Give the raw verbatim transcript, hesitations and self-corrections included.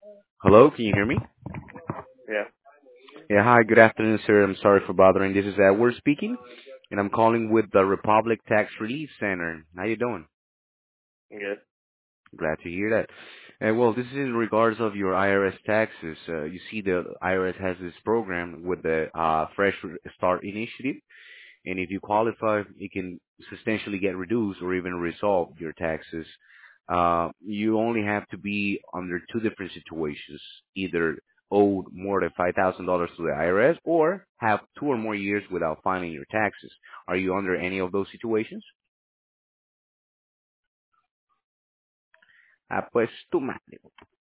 Hello, can you hear me? Yeah, Yeah, hi, good afternoon, sir. I'm sorry for bothering. This is Edward speaking, and I'm calling with the Republic Tax Relief Center. How you doing? good. Glad to hear that. Uh, well, this is in regards of your I R S taxes. Uh, you see, the I R S has this program with the uh, Fresh Start Initiative, and if you qualify, it can substantially get reduced or even resolve your taxes. Uh, you only have to be under two different situations, either owed more than five thousand dollars to the I R S or have two or more years without filing your taxes. Are you under any of those situations? Ah, pues tu madre.